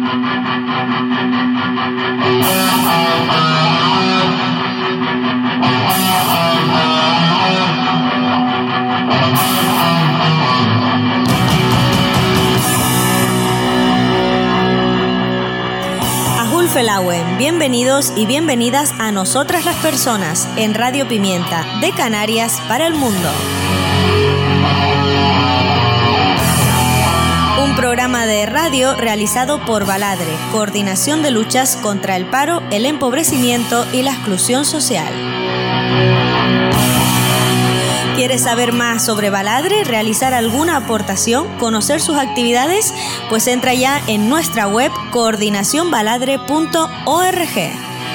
Felauen, bienvenidos y bienvenidas a Nosotras las Personas en Radio Pimienta, de Canarias para el mundo. Un programa de radio realizado por Baladre, Coordinación de Luchas contra el Paro, el Empobrecimiento y la Exclusión Social. ¿Quieres saber más sobre Baladre, realizar alguna aportación, conocer sus actividades? Pues entra ya en nuestra web coordinacionbaladre.org.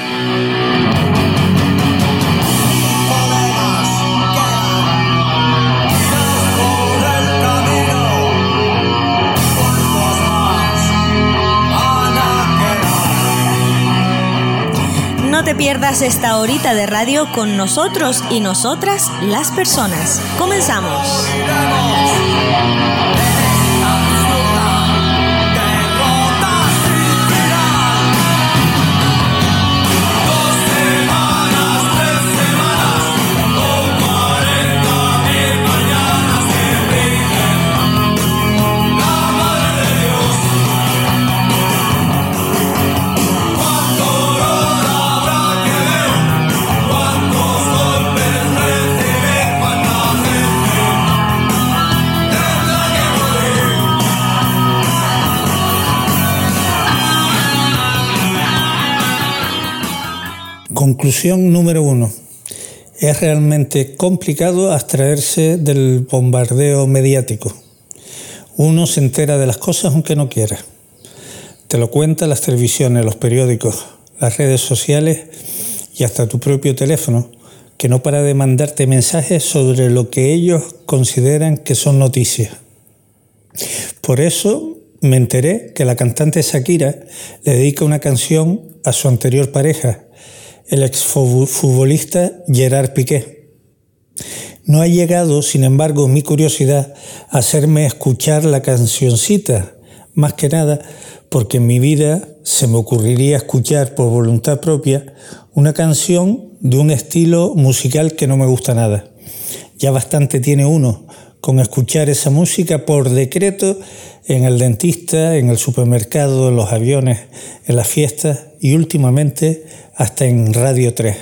No te pierdas esta horita de radio con nosotros y nosotras, las personas. ¡Comenzamos! Conclusión número 1. Es realmente complicado abstraerse del bombardeo mediático. Uno se entera de las cosas aunque no quiera. Te lo cuentan las televisiones, los periódicos, las redes sociales y hasta tu propio teléfono, que no para de mandarte mensajes sobre lo que ellos consideran que son noticias. Por eso me enteré que la cantante Shakira le dedica una canción a su anterior pareja, el exfutbolista Gerard Piqué. No ha llegado, sin embargo, mi curiosidad a hacerme escuchar la cancioncita, más que nada porque en mi vida se me ocurriría escuchar por voluntad propia una canción de un estilo musical que no me gusta nada. Ya bastante tiene uno con escuchar esa música por decreto en el dentista, en el supermercado, en los aviones, en las fiestas y últimamente hasta en Radio 3.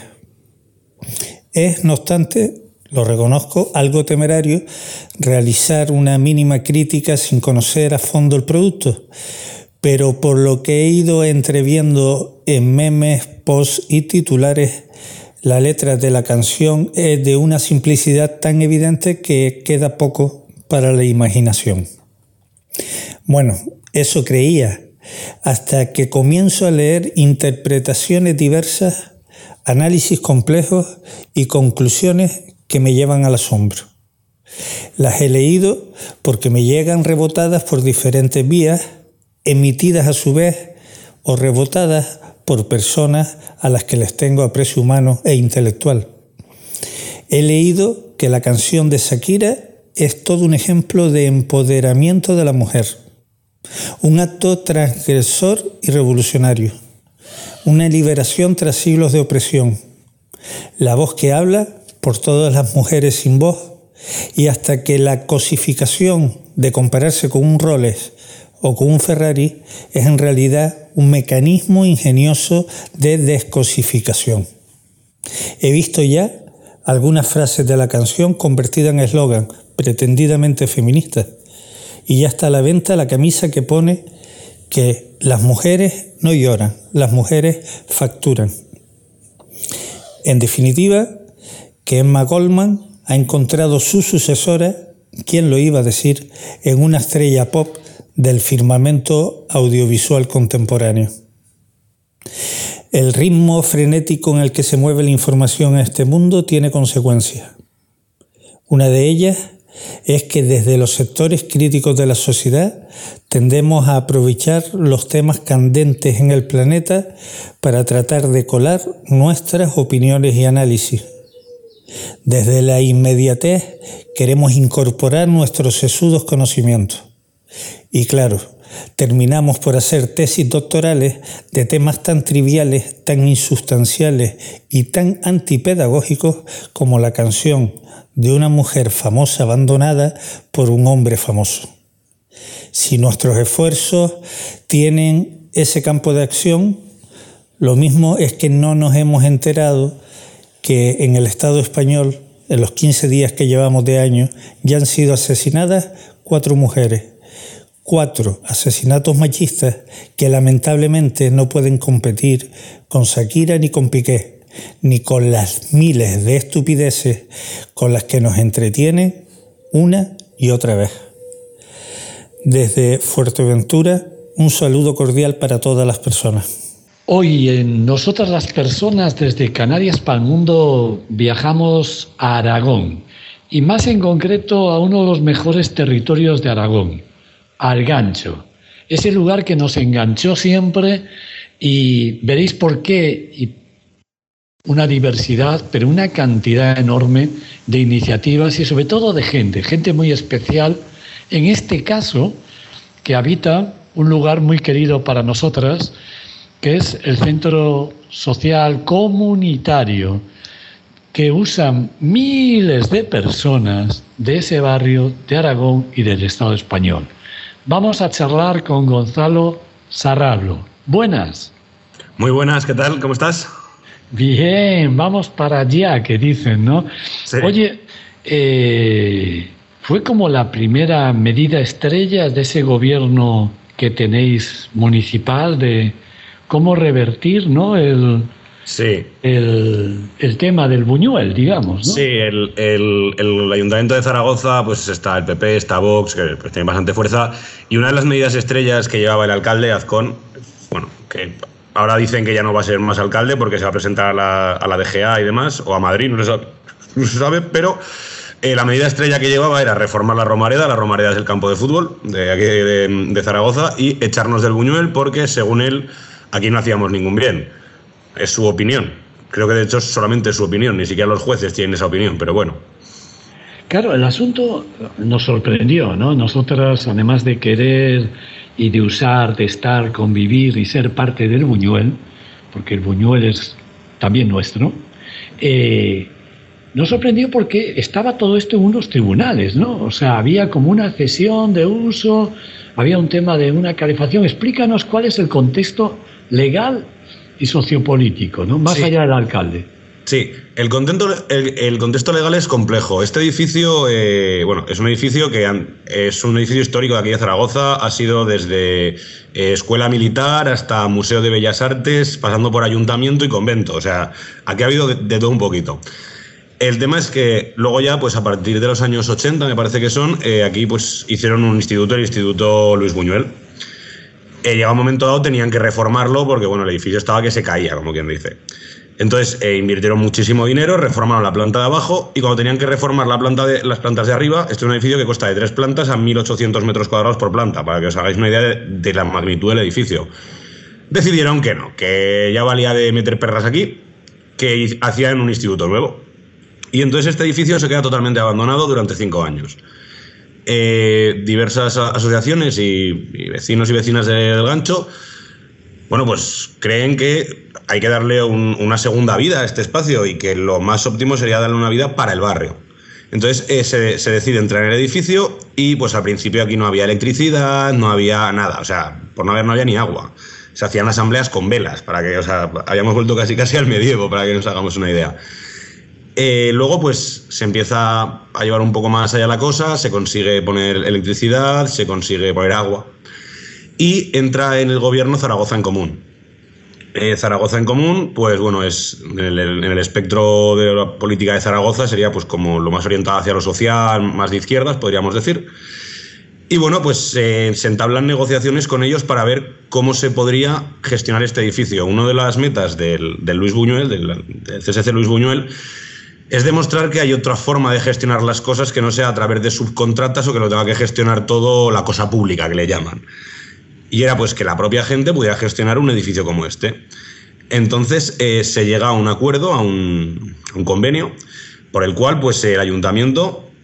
Es, no obstante, lo reconozco, algo temerario realizar una mínima crítica sin conocer a fondo el producto, pero por lo que he ido entreviendo en memes, posts y titulares, la letra de la canción es de una simplicidad tan evidente que queda poco para la imaginación. Bueno, eso creía, hasta que comienzo a leer interpretaciones diversas, análisis complejos y conclusiones que me llevan al asombro. Las he leído porque me llegan rebotadas por diferentes vías, emitidas a su vez o rebotadas por personas a las que les tengo aprecio humano e intelectual. He leído que la canción de Shakira es todo un ejemplo de empoderamiento de la mujer, un acto transgresor y revolucionario, una liberación tras siglos de opresión, la voz que habla por todas las mujeres sin voz, y hasta que la cosificación de compararse con un Rolex o con un Ferrari es en realidad un mecanismo ingenioso de descosificación. He visto ya algunas frases de la canción convertidas en eslogan pretendidamente feministas, y ya está a la venta la camisa que pone que las mujeres no lloran, las mujeres facturan. En definitiva, que Emma Goldman ha encontrado su sucesora, ¿quién lo iba a decir?, en una estrella pop del firmamento audiovisual contemporáneo. El ritmo frenético en el que se mueve la información en este mundo tiene consecuencias. Una de ellas es que desde los sectores críticos de la sociedad tendemos a aprovechar los temas candentes en el planeta para tratar de colar nuestras opiniones y análisis. Desde la inmediatez queremos incorporar nuestros sesudos conocimientos. Y claro, terminamos por hacer tesis doctorales de temas tan triviales, tan insustanciales y tan antipedagógicos como la canción de una mujer famosa abandonada por un hombre famoso. Si nuestros esfuerzos tienen ese campo de acción, lo mismo es que no nos hemos enterado que en el Estado español, en los 15 días que llevamos de año, ya han sido asesinadas 4 mujeres. 4 asesinatos machistas que lamentablemente no pueden competir con Shakira ni con Piqué, ni con las miles de estupideces con las que nos entretienen una y otra vez. Desde Fuerteventura, un saludo cordial para todas las personas. Hoy en Nosotras las Personas, desde Canarias para el Mundo, viajamos a Aragón, y más en concreto a uno de los mejores territorios de Aragón, al Gancho, ese lugar que nos enganchó siempre, y veréis por qué. Y una diversidad, pero una cantidad enorme de iniciativas y sobre todo de gente muy especial, en este caso, que habita un lugar muy querido para nosotras, que es el Centro Social Comunitario, que usan miles de personas de ese barrio de Aragón y del Estado español. Vamos a charlar con Gonzalo Sarrablo. Buenas. Muy buenas, ¿qué tal? ¿Cómo estás? Bien, vamos para allá, que dicen, ¿no? Sí. Oye, fue como la primera medida estrella de ese gobierno que tenéis municipal de cómo revertir, ¿no?, el tema del Buñuel, digamos, ¿no? Sí, el Ayuntamiento de Zaragoza, pues está el PP, está Vox, que pues tiene bastante fuerza, y una de las medidas estrellas que llevaba el alcalde, Azcón, bueno, que ahora dicen que ya no va a ser más alcalde porque se va a presentar a la DGA y demás, o a Madrid, no se sabe, pero la medida estrella que llevaba era reformar la Romareda. La Romareda es el campo de fútbol de aquí de Zaragoza, y echarnos del Buñuel porque, según él, aquí no hacíamos ningún bien. Es su opinión. Creo que de hecho es solamente su opinión, ni siquiera los jueces tienen esa opinión, pero bueno. Claro, el asunto nos sorprendió, ¿no? Nosotras, además de querer y de usar, de estar, convivir y ser parte del Buñuel, porque el Buñuel es también nuestro, nos sorprendió porque estaba todo esto en unos tribunales, ¿no? O sea, había como una cesión de uso, había un tema de una calefacción. Explícanos cuál es el contexto legal y sociopolítico, ¿no? Más allá del alcalde. Sí, el contexto legal es complejo. Este edificio, es un edificio que es un edificio histórico de aquí de Zaragoza. Ha sido desde escuela militar hasta Museo de Bellas Artes, pasando por ayuntamiento y convento. O sea, aquí ha habido de todo un poquito. El tema es que luego ya, pues a partir de los años 80, me parece que son, aquí pues hicieron un instituto, el Instituto Luis Buñuel. Llegado un momento dado tenían que reformarlo porque, bueno, el edificio estaba que se caía, como quien dice. Entonces invirtieron muchísimo dinero, reformaron la planta de abajo, y cuando tenían que reformar las plantas de arriba, este es un edificio que consta de 3 plantas a 1.800 metros cuadrados por planta, para que os hagáis una idea de la magnitud del edificio. Decidieron que no, que ya valía de meter perras aquí, que hacían un instituto nuevo. Y entonces este edificio se queda totalmente abandonado durante 5 años. Diversas asociaciones y vecinos y vecinas del Gancho, bueno, pues creen que hay que darle una segunda vida a este espacio, y que lo más óptimo sería darle una vida para el barrio. Entonces se decide entrar en el edificio, y pues al principio aquí no había electricidad, no había nada, o sea, por no había ni agua. Se hacían asambleas con velas, habíamos vuelto casi al medievo, para que nos hagamos una idea. Luego pues se empieza a llevar un poco más allá la cosa, se consigue poner electricidad, se consigue poner agua, y entra en el gobierno Zaragoza en Común. Zaragoza en Común, pues bueno, es en el espectro de la política de Zaragoza, sería pues como lo más orientado hacia lo social, más de izquierdas, podríamos decir. Y bueno, pues se entablan negociaciones con ellos para ver cómo se podría gestionar este edificio. Una de las metas del Luis Buñuel, del CSC Luis Buñuel, es demostrar que hay otra forma de gestionar las cosas que no sea a través de subcontratas, o que lo tenga que gestionar todo la cosa pública, que le llaman. Y era pues que la propia gente pudiera gestionar un edificio como este. Entonces se llega a un acuerdo, a un convenio, por el cual pues el ayuntamiento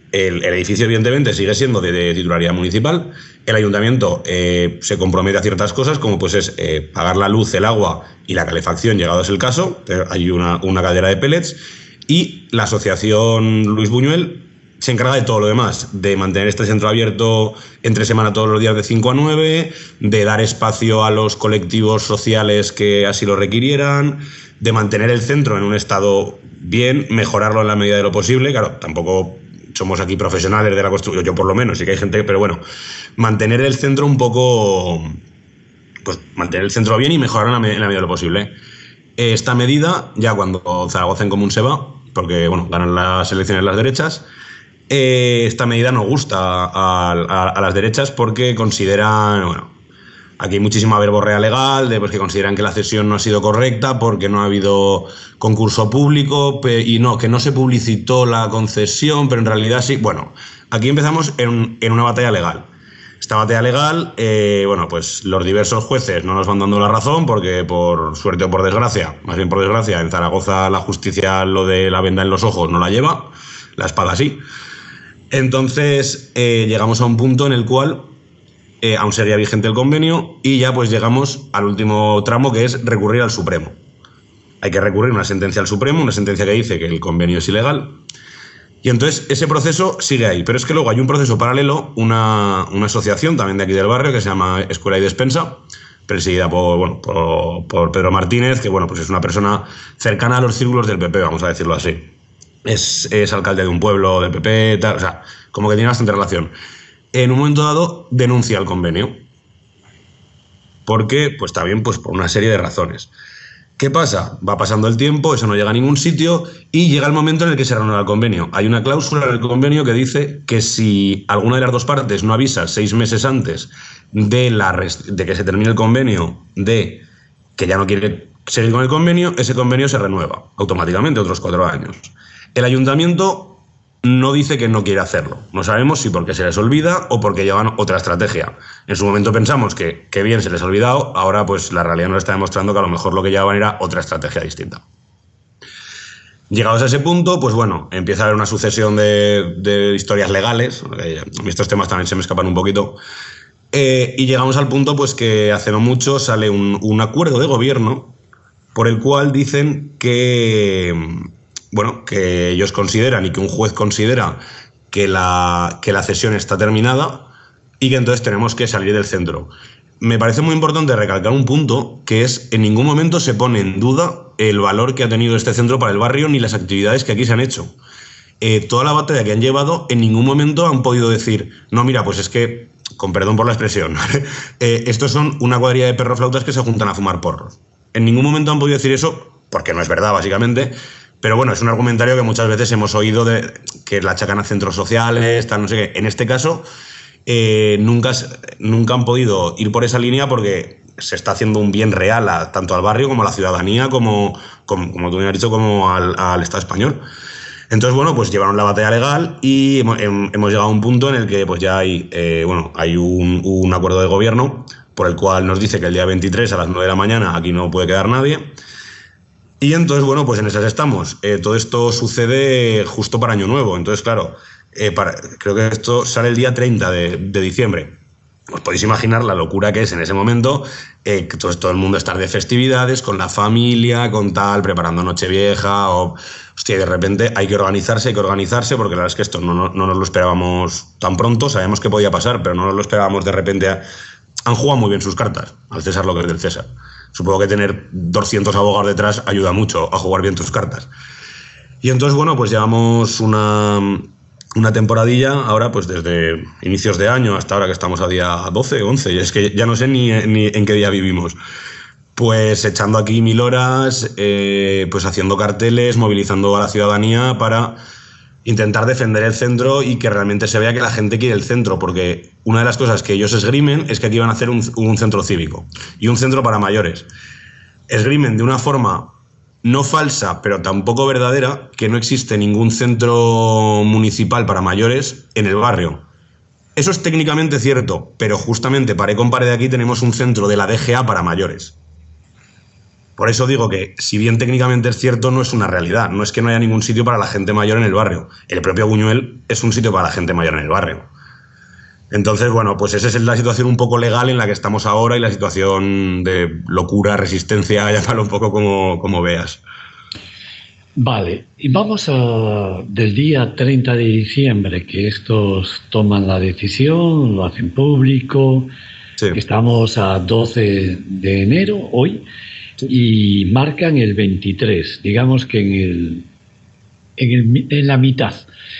El edificio, evidentemente, sigue siendo de titularidad municipal. El ayuntamiento se compromete a ciertas cosas, como pues es pagar la luz, el agua y la calefacción, llegado es el caso. Hay una caldera de pellets. Y la asociación Luis Buñuel se encarga de todo lo demás, de mantener este centro abierto entre semana todos los días de 5 a 9, de dar espacio a los colectivos sociales que así lo requirieran, de mantener el centro en un estado bien, mejorarlo en la medida de lo posible. Claro, tampoco somos aquí profesionales de la construcción, yo por lo menos, sí que hay gente, pero bueno, mantener el centro un poco, pues mantener el centro bien y mejorarlo en la medida de lo posible. Esta medida, ya cuando Zaragoza en Común se va, porque bueno, ganan las elecciones las derechas, esta medida no gusta a las derechas porque consideran, bueno, aquí hay muchísima verborrea legal, pues que consideran que la cesión no ha sido correcta porque no ha habido concurso público y que no se publicitó la concesión, pero en realidad sí. Bueno, aquí empezamos en una batalla legal. Esta batalla legal, bueno, pues los diversos jueces no nos van dando la razón porque por suerte o por desgracia, más bien por desgracia, en Zaragoza la justicia lo de la venda en los ojos no la lleva, la espada sí. Entonces llegamos a un punto en el cual aún seguía vigente el convenio y ya pues llegamos al último tramo, que es recurrir al Supremo. Hay que recurrir una sentencia al Supremo, una sentencia que dice que el convenio es ilegal. Y entonces ese proceso sigue ahí. Pero es que luego hay un proceso paralelo, una asociación también de aquí del barrio que se llama Escuela y Despensa, presidida por Pedro Martínez, que bueno, pues es una persona cercana a los círculos del PP, vamos a decirlo así. Es alcalde de un pueblo del PP, tal, o sea, como que tiene bastante relación. En un momento dado denuncia el convenio. Porque, pues también pues, por una serie de razones. ¿Qué pasa? Va pasando el tiempo, eso no llega a ningún sitio y llega el momento en el que se renueva el convenio. Hay una cláusula en el convenio que dice que si alguna de las dos partes no avisa 6 meses antes de que se termine el convenio, de que ya no quiere seguir con el convenio, ese convenio se renueva automáticamente otros 4 años. El ayuntamiento no dice que no quiere hacerlo. No sabemos si porque se les olvida o porque llevan otra estrategia. En su momento pensamos que bien se les ha olvidado, ahora pues la realidad nos está demostrando que a lo mejor lo que llevaban era otra estrategia distinta. Llegados a ese punto, pues bueno, empieza a haber una sucesión de historias legales. Estos temas también se me escapan un poquito. Y llegamos al punto pues que hace no mucho sale un acuerdo de gobierno por el cual dicen que... bueno, que ellos consideran y que un juez considera que la cesión está terminada y que entonces tenemos que salir del centro. Me parece muy importante recalcar un punto, que es en ningún momento se pone en duda el valor que ha tenido este centro para el barrio ni las actividades que aquí se han hecho. Toda la batalla que han llevado, en ningún momento han podido decir, no, mira, pues es que, con perdón por la expresión, estos son una cuadrilla de perroflautas que se juntan a fumar porros. En ningún momento han podido decir eso, porque no es verdad, básicamente. Pero bueno, es un argumentario que muchas veces hemos oído de que la achacan a centros sociales, tal, no sé qué. En este caso, nunca han podido ir por esa línea porque se está haciendo un bien real tanto al barrio como a la ciudadanía, como tú me has dicho, como al Estado español. Entonces, bueno, pues llevaron la batalla legal y hemos llegado a un punto en el que pues ya hay un acuerdo de gobierno por el cual nos dice que el día 23 a las 9 de la mañana aquí no puede quedar nadie. Y entonces, bueno, pues en esas estamos. Todo esto sucede justo para Año Nuevo. Entonces, claro, creo que esto sale el día 30 de diciembre. Os podéis imaginar la locura que es en ese momento, que todo el mundo estar de festividades, con la familia, con tal, preparando Nochevieja, hostia, de repente hay que organizarse, porque la verdad es que esto no nos lo esperábamos tan pronto, sabíamos que podía pasar, pero no nos lo esperábamos de repente. Han jugado muy bien sus cartas, al César lo que es del César. Supongo que tener 200 abogados detrás ayuda mucho a jugar bien tus cartas. Y entonces, bueno, pues llevamos una temporadilla, ahora pues desde inicios de año hasta ahora que estamos a día 12, 11, y es que ya no sé ni en qué día vivimos. Pues echando aquí 1000 horas, pues haciendo carteles, movilizando a la ciudadanía para intentar defender el centro y que realmente se vea que la gente quiere el centro, porque una de las cosas que ellos esgrimen es que aquí van a hacer un centro cívico y un centro para mayores. Esgrimen de una forma no falsa, pero tampoco verdadera, que no existe ningún centro municipal para mayores en el barrio. Eso es técnicamente cierto, pero justamente pared con pared de aquí tenemos un centro de la DGA para mayores. Por eso digo que, si bien técnicamente es cierto, no es una realidad. No es que no haya ningún sitio para la gente mayor en el barrio. El propio Buñuel es un sitio para la gente mayor en el barrio. Entonces, bueno, pues esa es la situación un poco legal en la que estamos ahora y la situación de locura, resistencia, llámalo un poco como veas. Vale, y vamos del día 30 de diciembre, que estos toman la decisión, lo hacen público, sí. Estamos a 12 de enero hoy, sí. Y marcan el 23, digamos que en la mitad.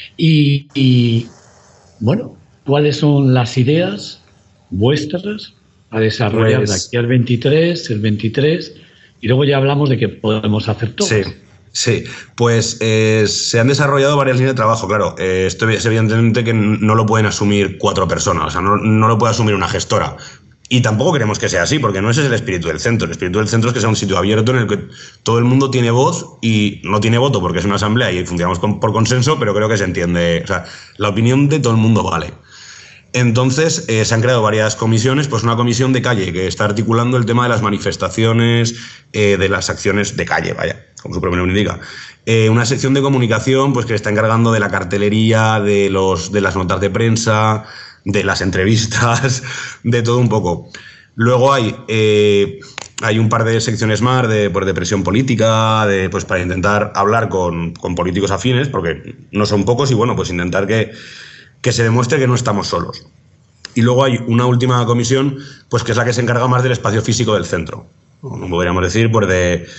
Y bueno, ¿cuáles son las ideas vuestras a desarrollar de aquí al 23, el 23, y luego ya hablamos de que podemos hacer todo? Sí, pues se han desarrollado varias líneas de trabajo, claro. Esto es evidentemente que no lo pueden asumir 4 personas, o sea, no lo puede asumir una gestora. Y tampoco queremos que sea así, porque no ese es el espíritu del centro. El espíritu del centro es que sea un sitio abierto en el que todo el mundo tiene voz y no tiene voto porque es una asamblea y funcionamos por consenso, pero creo que se entiende. O sea, la opinión de todo el mundo vale. Entonces, se han creado varias comisiones, pues una comisión de calle que está articulando el tema de las manifestaciones, de las acciones de calle, vaya, como su propio nombre indica. Una sección de comunicación, pues que está encargando de la cartelería, de las notas de prensa, de las entrevistas, de todo un poco. Luego hay un par de secciones más de presión política, pues para intentar hablar con políticos afines, porque no son pocos, y bueno, pues intentar que se demuestre que no estamos solos. Y luego hay una última comisión, pues que es la que se encarga más del espacio físico del centro. Como podríamos decir, pues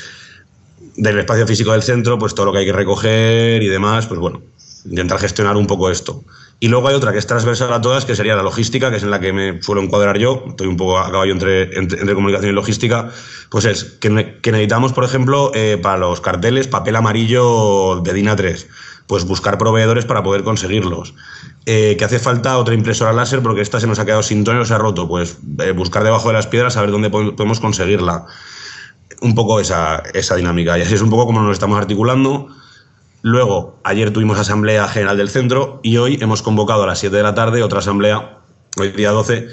del espacio físico del centro, pues todo lo que hay que recoger y demás, pues bueno, intentar gestionar un poco esto. Y luego hay otra que es transversal a todas, que sería la logística, que es en la que me suelo encuadrar yo, estoy un poco a caballo entre comunicación y logística, pues es que necesitamos, por ejemplo, para los carteles, papel amarillo de DIN A3, pues buscar proveedores para poder conseguirlos. Que hace falta otra impresora láser porque esta se nos ha quedado sin tono y se ha roto, pues buscar debajo de las piedras a ver dónde podemos conseguirla. Un poco esa dinámica, y así es un poco como nos estamos articulando. Luego, ayer tuvimos asamblea general del centro y hoy hemos convocado a las 7 de la tarde otra asamblea, hoy día 12,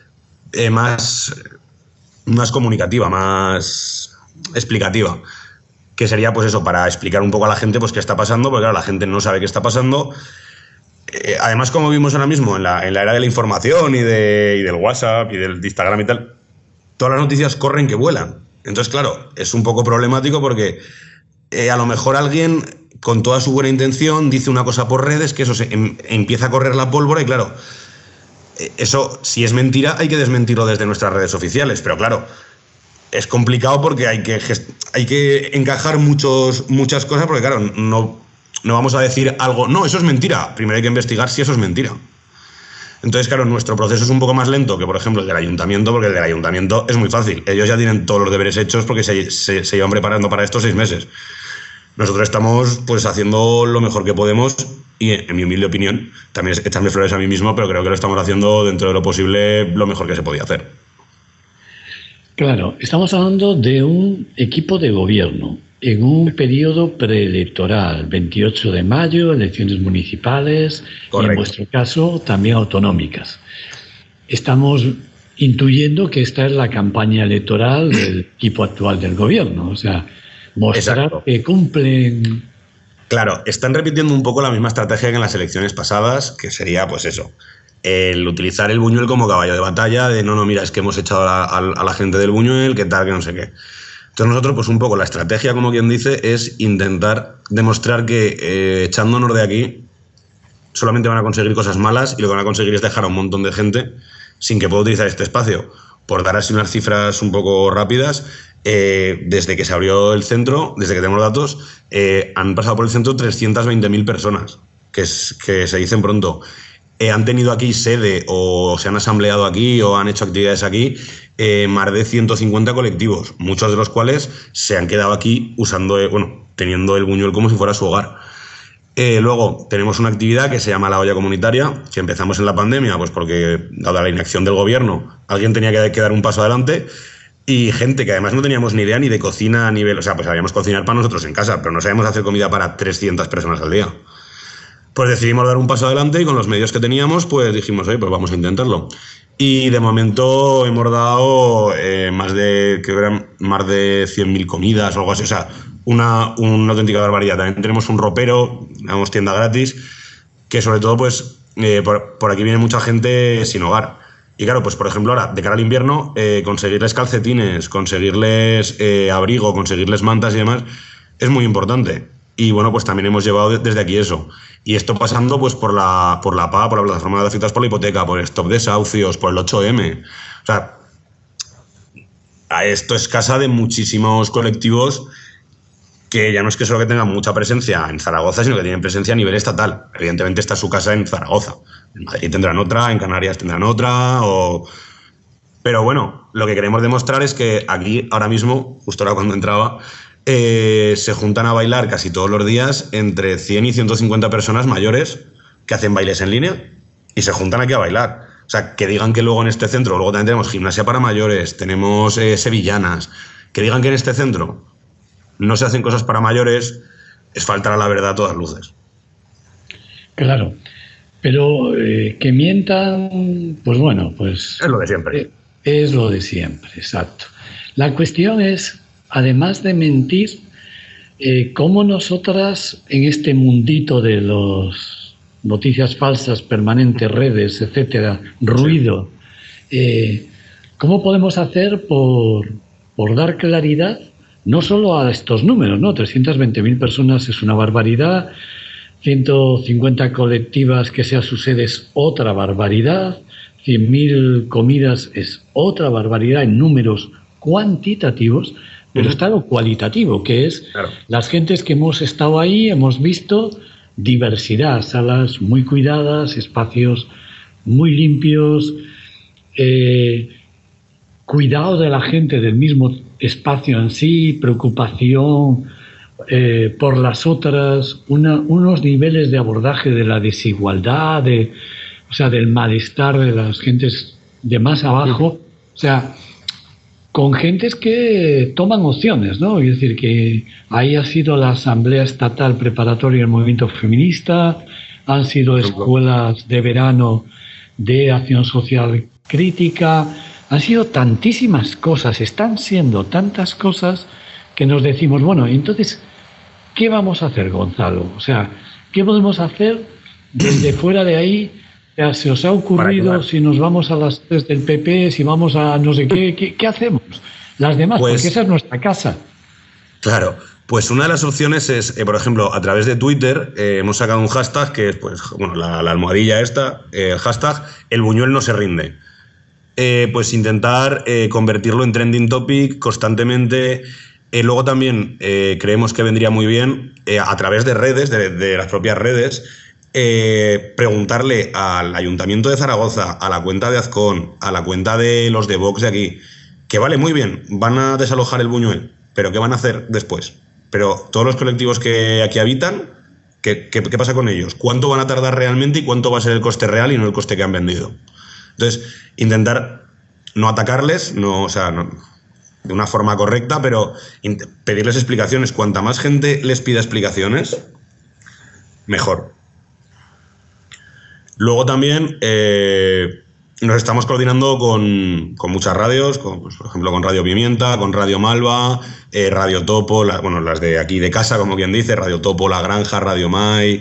más comunicativa, más explicativa, que sería pues eso, para explicar un poco a la gente pues qué está pasando, porque claro, la gente no sabe qué está pasando. Además, como vimos ahora mismo en la era de la información y del WhatsApp y del Instagram y tal, todas las noticias corren que vuelan. Entonces, claro, es un poco problemático porque a lo mejor alguien, con toda su buena intención, dice una cosa por redes, que eso empieza a correr la pólvora y claro, eso, si es mentira, hay que desmentirlo desde nuestras redes oficiales, pero claro, es complicado porque hay que encajar muchas cosas, porque claro, no vamos a decir algo, no, eso es mentira, primero hay que investigar si eso es mentira. Entonces, claro, nuestro proceso es un poco más lento que, por ejemplo, el del ayuntamiento, porque el del ayuntamiento es muy fácil. Ellos ya tienen todos los deberes hechos porque se llevan preparando para estos 6 meses. Nosotros estamos pues haciendo lo mejor que podemos y, en mi humilde opinión, también es echarme flores a mí mismo, pero creo que lo estamos haciendo dentro de lo posible lo mejor que se podía hacer. Claro, estamos hablando de un equipo de gobierno en un periodo preelectoral, 28 de mayo, elecciones municipales, y en vuestro caso también autonómicas. Estamos intuyendo que esta es la campaña electoral del equipo actual del gobierno, o sea, mostrar Exacto. Que cumplen... Claro, están repitiendo un poco la misma estrategia que en las elecciones pasadas, que sería pues eso, el utilizar el Buñuel como caballo de batalla, de no, mira, es que hemos echado a la gente del Buñuel, qué tal, que no sé qué. Entonces nosotros, pues un poco la estrategia, como quien dice, es intentar demostrar que echándonos de aquí solamente van a conseguir cosas malas y lo que van a conseguir es dejar a un montón de gente sin que pueda utilizar este espacio. Por dar así unas cifras un poco rápidas, desde que se abrió el centro, desde que tenemos datos, han pasado por el centro 320.000 personas, que se dicen pronto. Han tenido aquí sede o se han asambleado aquí o han hecho actividades aquí más de 150 colectivos, muchos de los cuales se han quedado aquí teniendo el Buñuel como si fuera su hogar. Luego tenemos una actividad que se llama la olla comunitaria, que empezamos en la pandemia, pues porque, dada la inacción del gobierno, alguien tenía que dar un paso adelante, y gente que además no teníamos ni idea ni de cocina a nivel, o sea, pues sabíamos cocinar para nosotros en casa, pero no sabíamos hacer comida para 300 personas al día. Pues decidimos dar un paso adelante y con los medios que teníamos, pues dijimos, oye, pues vamos a intentarlo. Y de momento hemos dado más de 100.000 comidas o algo así. O sea, una auténtica barbaridad. También tenemos un ropero, tenemos tienda gratis, que sobre todo pues por aquí viene mucha gente sin hogar. Y claro, pues por ejemplo ahora, de cara al invierno, conseguirles calcetines, conseguirles abrigo, conseguirles mantas y demás, es muy importante. Y bueno, pues también hemos llevado desde aquí eso. Y esto pasando pues por la PA, por la plataforma de afectados por la hipoteca, por el Stop Desahucios, por el 8M. O sea, esto es casa de muchísimos colectivos que ya no es que solo que tengan mucha presencia en Zaragoza, sino que tienen presencia a nivel estatal. Evidentemente está su casa en Zaragoza. En Madrid tendrán otra, en Canarias tendrán otra, Pero bueno, lo que queremos demostrar es que aquí, ahora mismo, justo ahora cuando entraba, se juntan a bailar casi todos los días entre 100 y 150 personas mayores que hacen bailes en línea y se juntan aquí a bailar. O sea, que digan que luego en este centro, luego también tenemos gimnasia para mayores, tenemos sevillanas, que digan que en este centro no se hacen cosas para mayores, es faltar a la verdad a todas luces. Claro, pero que mientan, pues bueno, pues... Es lo de siempre. Es lo de siempre, exacto. La cuestión es, además de mentir, cómo nosotras en este mundito de las noticias falsas, permanentes, redes, etcétera, ruido, ¿cómo podemos hacer por dar claridad no solo a estos números, ¿no? 320.000 personas es una barbaridad, 150 colectivas que sea su sede es otra barbaridad, 100.000 comidas es otra barbaridad en números cuantitativos, pero está lo cualitativo, que es las gentes que hemos estado ahí, hemos visto diversidad, salas muy cuidadas, espacios muy limpios, cuidado de la gente del mismo espacio en sí, preocupación por las otras, unos niveles de abordaje de la desigualdad, o sea, del malestar de las gentes de más abajo, o sea, con gentes que toman opciones, ¿no? Es decir, que ahí ha sido la Asamblea Estatal Preparatoria del Movimiento Feminista, han sido escuelas de verano de acción social crítica, han sido tantísimas cosas, están siendo tantas cosas que nos decimos, bueno, entonces, ¿qué vamos a hacer, Gonzalo? O sea, ¿qué podemos hacer desde fuera de ahí? ¿Se os ha ocurrido si nos vamos a las sedes del PP, si vamos a no sé qué hacemos? Las demás, pues, porque esa es nuestra casa. Claro, pues una de las opciones es, por ejemplo, a través de Twitter hemos sacado un hashtag que es, pues, bueno, la almohadilla esta, el hashtag El Buñuel no se rinde. Pues intentar convertirlo en trending topic constantemente. Luego también creemos que vendría muy bien a través de redes, de las propias redes, preguntarle al Ayuntamiento de Zaragoza, a la cuenta de Azcón, a la cuenta de los de Vox de aquí, que vale, muy bien, van a desalojar el Buñuel, pero ¿qué van a hacer después? Pero todos los colectivos que aquí habitan, ¿qué pasa con ellos? ¿Cuánto van a tardar realmente y cuánto va a ser el coste real y no el coste que han vendido? Entonces, intentar no atacarles, de una forma correcta, pero pedirles explicaciones. Cuanta más gente les pida explicaciones, mejor. Luego también nos estamos coordinando con muchas radios, pues, por ejemplo con Radio Pimienta, con Radio Malva, Radio Topo, las de aquí de casa, como quien dice, Radio Topo, La Granja, Radio Mai.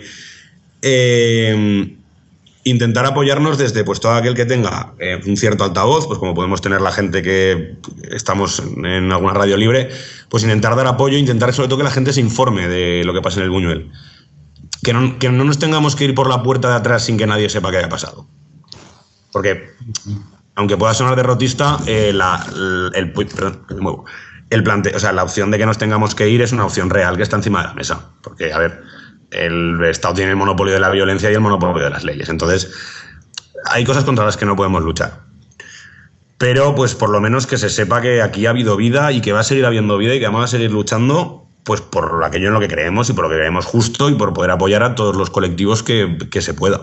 Intentar apoyarnos desde pues todo aquel que tenga un cierto altavoz, pues como podemos tener la gente que estamos en alguna radio libre, pues intentar dar apoyo, intentar sobre todo que la gente se informe de lo que pasa en el Buñuel. Que no nos tengamos que ir por la puerta de atrás sin que nadie sepa qué haya pasado. Porque, aunque pueda sonar derrotista, la opción de que nos tengamos que ir es una opción real que está encima de la mesa. Porque, a ver, el Estado tiene el monopolio de la violencia y el monopolio de las leyes. Entonces, hay cosas contra las que no podemos luchar. Pero, pues, por lo menos que se sepa que aquí ha habido vida y que va a seguir habiendo vida y que vamos a seguir luchando pues por aquello en lo que creemos y por lo que creemos justo y por poder apoyar a todos los colectivos que se pueda.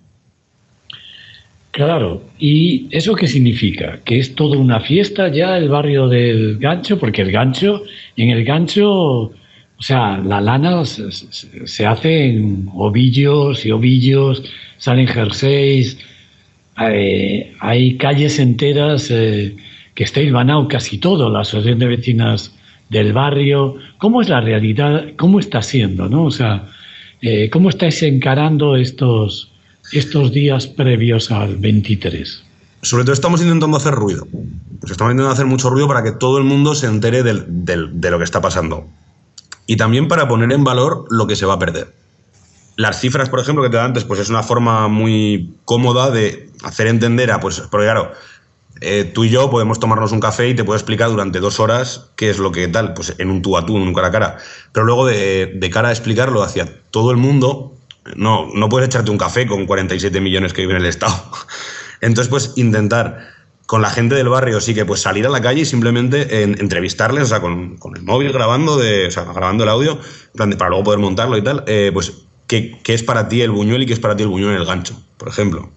Claro, ¿y eso qué significa? ¿Que es toda una fiesta ya el barrio del Gancho? Porque en el Gancho, o sea, la lana se hace en ovillos y ovillos, salen jerseys, hay calles enteras que está hilvanado casi todo, la asociación de vecinas del barrio. ¿Cómo es la realidad? ¿Cómo está siendo, no? O sea, ¿cómo estáis encarando estos días previos al 23? Sobre todo estamos intentando hacer ruido. Pues estamos intentando hacer mucho ruido para que todo el mundo se entere de lo que está pasando. Y también para poner en valor lo que se va a perder. Las cifras, por ejemplo, que te da antes, pues es una forma muy cómoda de hacer entender pues, porque claro, tú y yo podemos tomarnos un café y te puedo explicar durante 2 horas qué es lo que tal, pues en un tú a tú, en un cara a cara. Pero luego de cara a explicarlo hacia todo el mundo, no puedes echarte un café con 47 millones que viven en el Estado. Entonces, pues intentar con la gente del barrio sí que pues salir a la calle y simplemente entrevistarles, o sea, con el móvil grabando el audio, para luego poder montarlo y tal, pues qué es para ti el Buñuel y qué es para ti el Buñuel en el gancho, por ejemplo.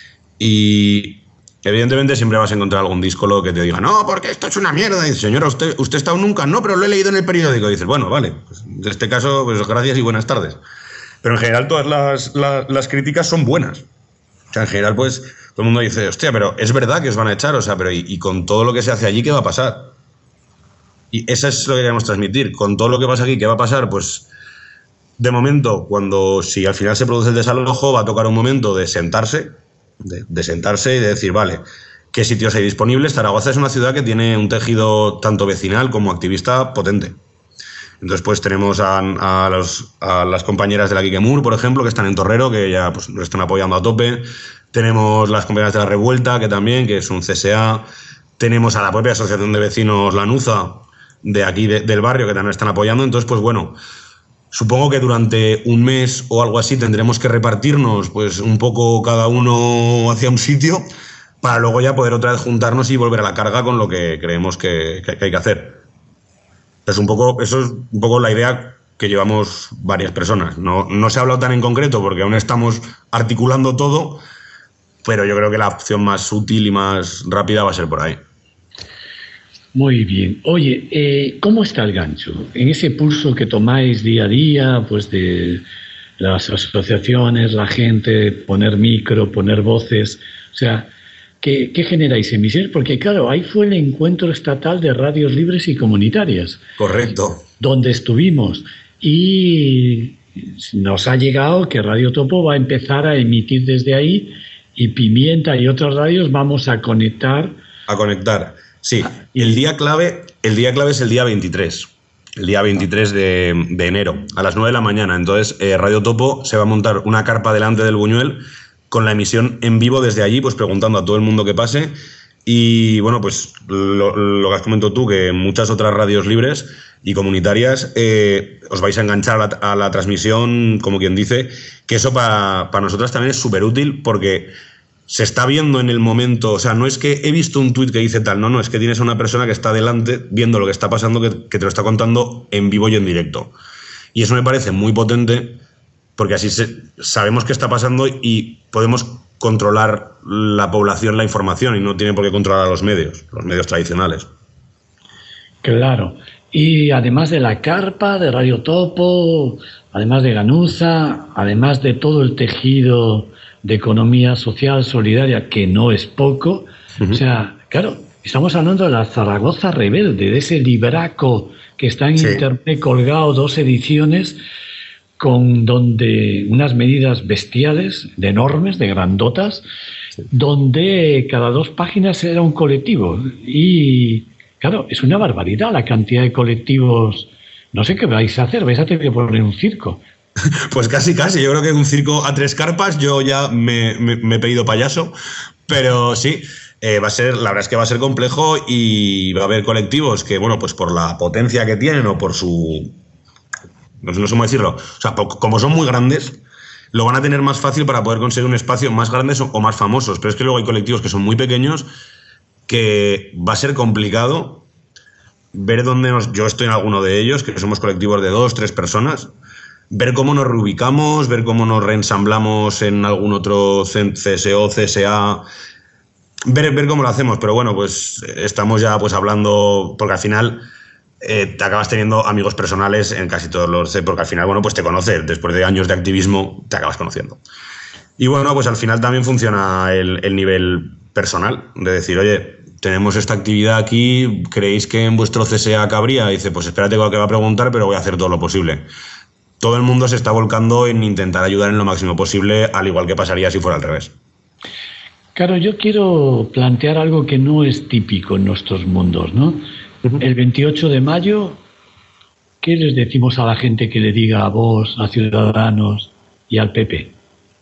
Y evidentemente siempre vas a encontrar algún díscolo que te diga, no, porque esto es una mierda. Y dice, señora, ¿usted ha estado nunca? No, pero lo he leído en el periódico. Y dices, bueno, vale, pues en este caso, pues gracias y buenas tardes. Pero en general todas las críticas son buenas. O sea, en general, pues, todo el mundo dice, hostia, pero es verdad que os van a echar, o sea, pero y con todo lo que se hace allí, ¿qué va a pasar? Y eso es lo que queremos transmitir. Con todo lo que pasa aquí, ¿qué va a pasar? Pues, de momento, si al final se produce el desalojo, va a tocar un momento de sentarse y de decir, vale, ¿qué sitios hay disponibles? Zaragoza es una ciudad que tiene un tejido tanto vecinal como activista potente. Entonces, pues tenemos a las compañeras de la Quiquemur, por ejemplo, que están en Torrero, que ya pues, nos están apoyando a tope. Tenemos las compañeras de la Revuelta, que es un CSA. Tenemos a la propia asociación de vecinos Lanuza, de aquí del barrio, que también están apoyando. Entonces, pues bueno, supongo que durante un mes o algo así tendremos que repartirnos pues un poco cada uno hacia un sitio para luego ya poder otra vez juntarnos y volver a la carga con lo que creemos que hay que hacer. Eso es un poco la idea que llevamos varias personas. No se ha hablado tan en concreto porque aún estamos articulando todo, pero yo creo que la opción más útil y más rápida va a ser por ahí. Muy bien. Oye, ¿cómo está el gancho? En ese pulso que tomáis día a día, pues de las asociaciones, la gente, poner micro, poner voces, o sea, ¿qué generáis emisiones? Porque claro, ahí fue el encuentro estatal de radios libres y comunitarias. Correcto. Donde estuvimos y nos ha llegado que Radio Topo va a empezar a emitir desde ahí y Pimienta y otras radios vamos a conectar. Sí, y el día clave es el día 23. El día 23 de enero, a las 9 de la mañana. Entonces, Radio Topo se va a montar una carpa delante del Buñuel con la emisión en vivo desde allí, pues preguntando a todo el mundo que pase. Y bueno, pues lo que has comentado tú, que muchas otras radios libres y comunitarias os vais a enganchar a la transmisión, como quien dice, que eso para nosotras también es súper útil porque se está viendo en el momento, o sea, no es que he visto un tuit que dice tal, no, es que tienes a una persona que está delante viendo lo que está pasando, que te lo está contando en vivo y en directo. Y eso me parece muy potente porque así sabemos qué está pasando y podemos controlar la población, la información, y no tiene por qué controlar a los medios tradicionales. Claro. Y además de la carpa, de Radio Topo, además de Ganuza, además de todo el tejido de economía social solidaria, que no es poco, o sea, claro, estamos hablando de la Zaragoza Rebelde, de ese libraco que está en internet colgado, 2 ediciones, con donde unas medidas bestiales, de enormes, de grandotas, donde cada 2 páginas era un colectivo. Y claro, es una barbaridad la cantidad de colectivos. No sé qué vais a hacer, vais a tener que poner un circo. Pues casi, yo creo que un circo a 3 carpas, yo ya me he pedido payaso, pero sí, la verdad es que va a ser complejo y va a haber colectivos que, bueno, pues por la potencia que tienen o por su... no sé cómo decirlo, o sea, como son muy grandes, lo van a tener más fácil para poder conseguir un espacio más grandes o más famosos, pero es que luego hay colectivos que son muy pequeños que va a ser complicado ver dónde yo estoy en alguno de ellos, que somos colectivos de 2, 3 personas, ver cómo nos reubicamos, ver cómo nos reensamblamos en algún otro CSO, CSA, ver cómo lo hacemos. Pero bueno, pues estamos ya pues hablando, porque al final te acabas teniendo amigos personales en casi todos los... porque al final, bueno, pues te conoces, después de años de activismo te acabas conociendo. Y bueno, pues al final también funciona el nivel personal, de decir, oye, tenemos esta actividad aquí, ¿creéis que en vuestro CSA cabría? Y dice, pues espérate con lo que va a preguntar, pero voy a hacer todo lo posible. Todo el mundo se está volcando en intentar ayudar en lo máximo posible, al igual que pasaría si fuera al revés. Claro, yo quiero plantear algo que no es típico en nuestros mundos, ¿no? El 28 de mayo, ¿qué les decimos a la gente que le diga a Vox, a Ciudadanos y al PP?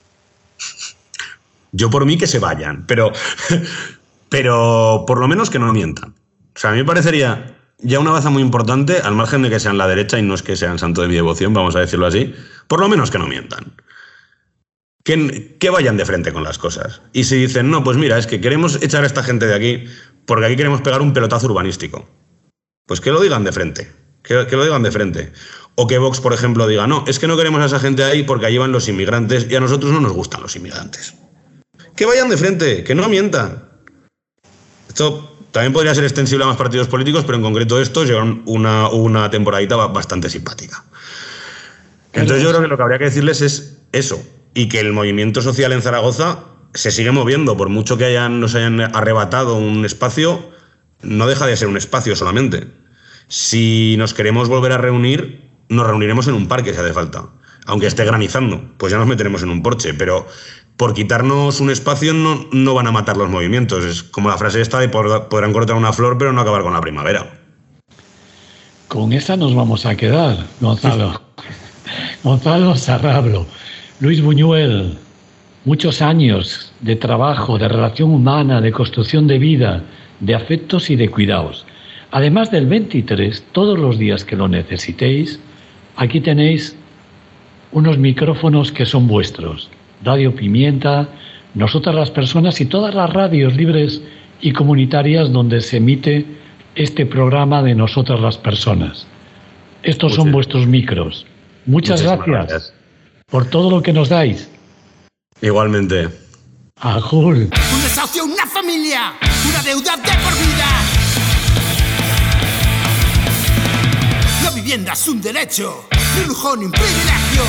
Yo por mí que se vayan, pero por lo menos que no mientan. O sea, a mí me parecería ya una baza muy importante, al margen de que sean la derecha y no es que sean santo de mi devoción, vamos a decirlo así, por lo menos que no mientan. Que vayan de frente con las cosas. Y si dicen, no, pues mira, es que queremos echar a esta gente de aquí porque aquí queremos pegar un pelotazo urbanístico, pues que lo digan de frente, que lo digan de frente. O que Vox, por ejemplo, diga, no, es que no queremos a esa gente ahí porque allí van los inmigrantes y a nosotros no nos gustan los inmigrantes. Que vayan de frente, que no mientan. Esto también podría ser extensible a más partidos políticos, pero en concreto estos llevan una temporadita bastante simpática. Entonces yo creo que lo que habría que decirles es eso, y que el movimiento social en Zaragoza se sigue moviendo, por mucho que nos hayan arrebatado un espacio, no deja de ser un espacio solamente. Si nos queremos volver a reunir, nos reuniremos en un parque si hace falta. Aunque esté granizando, pues ya nos meteremos en un porche, pero por quitarnos un espacio no van a matar los movimientos. Es como la frase esta de podrán cortar una flor pero no acabar con la primavera. Con esa nos vamos a quedar, Gonzalo. Gonzalo Sarrablo, Luis Buñuel, muchos años de trabajo, de relación humana, de construcción de vida, de afectos y de cuidados. Además del 23, todos los días que lo necesitéis, aquí tenéis unos micrófonos que son vuestros. Radio Pimienta, Nosotras las Personas y todas las radios libres y comunitarias donde se emite este programa de Nosotras las Personas. Estos son vuestros micros. Muchas gracias por todo lo que nos dais. Igualmente. Ajul. Un desahucio, una familia, una deuda de por vida. La vivienda es un derecho, ni un lujo ni un privilegio.